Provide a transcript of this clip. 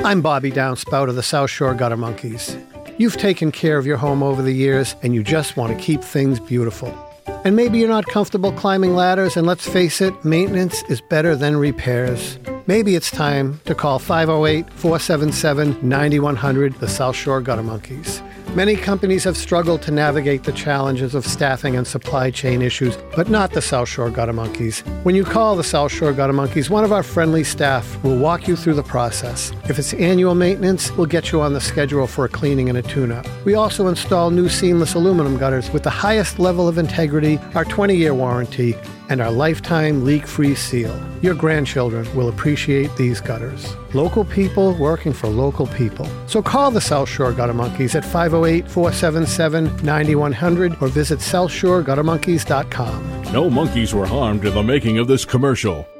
I'm Bobby Downspout of the South Shore Gutter Monkeys. You've taken care of your home over the years and you just want to keep things beautiful. And maybe you're not comfortable climbing ladders, and let's face it, maintenance is better than repairs. Maybe it's time to call 508-477-9100, the South Shore Gutter Monkeys. Many companies have struggled to navigate the challenges of staffing and supply chain issues, but not the South Shore Gutter Monkeys. When you call the South Shore Gutter Monkeys, one of our friendly staff will walk you through the process. If it's annual maintenance, we'll get you on the schedule for a cleaning and a tune-up. We also install new seamless aluminum gutters with the highest level of integrity, our 20-year warranty, and our lifetime leak-free seal. Your grandchildren will appreciate these gutters. Local people working for local people. So call the South Shore Gutter Monkeys at 508-477-9100 or visit SouthShoreGutterMonkeys.com. No monkeys were harmed in the making of this commercial.